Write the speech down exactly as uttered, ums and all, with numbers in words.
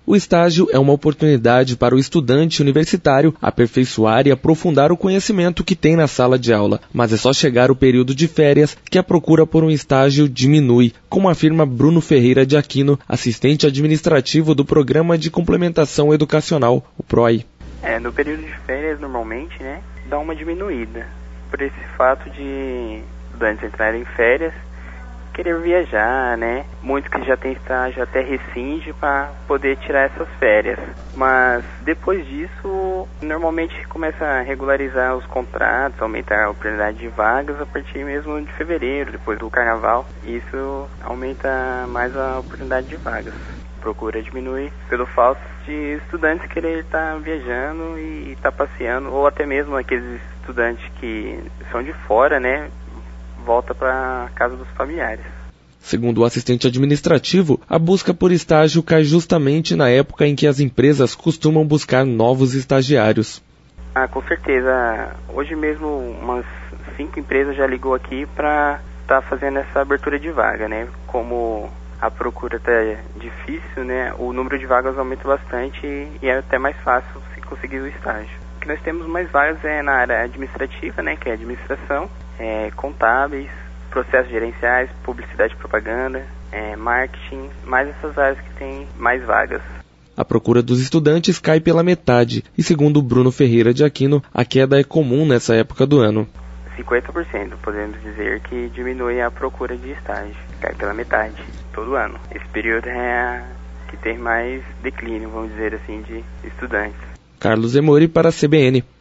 O estágio é uma oportunidade para o estudante universitário aperfeiçoar e aprofundar o conhecimento que tem na sala de aula, mas é só chegar o período de férias que a procura por um estágio diminui, como afirma Bruno Ferreira de Aquino, assistente administrativo do Programa de Complementação Educacional, o P R O E. É, no período de férias, normalmente, né, dá uma diminuída, por esse fato de estudantes entrarem em férias, querer viajar, né, muitos que já têm estágio até rescinde para poder tirar essas férias, mas depois disso, normalmente começa a regularizar os contratos, aumentar a oportunidade de vagas a partir mesmo de fevereiro, depois do carnaval, isso aumenta mais a oportunidade de vagas. Procura diminui pelo fato de estudantes querer estar viajando e estar passeando, ou até mesmo aqueles estudantes que são de fora, né, volta para a casa dos familiares. Segundo o assistente administrativo, a busca por estágio cai justamente na época em que as empresas costumam buscar novos estagiários. Ah, com certeza. Hoje mesmo umas cinco empresas já ligou aqui para estar tá fazendo essa abertura de vaga, né? Como a procura está difícil, né? O número de vagas aumenta bastante e é até mais fácil se conseguir o estágio. O que nós temos mais vagas é na área administrativa, né? Que é administração, é, contábeis, processos gerenciais, publicidade e propaganda, é, marketing, mais essas áreas que têm mais vagas. A procura dos estudantes cai pela metade e, segundo Bruno Ferreira de Aquino, a queda é comum nessa época do ano. cinquenta por cento, podemos dizer que diminui a procura de estágio, cai pela metade, todo ano. Esse período é a que tem mais declínio, vamos dizer assim, de estudantes. Carlos Emori para a C B N.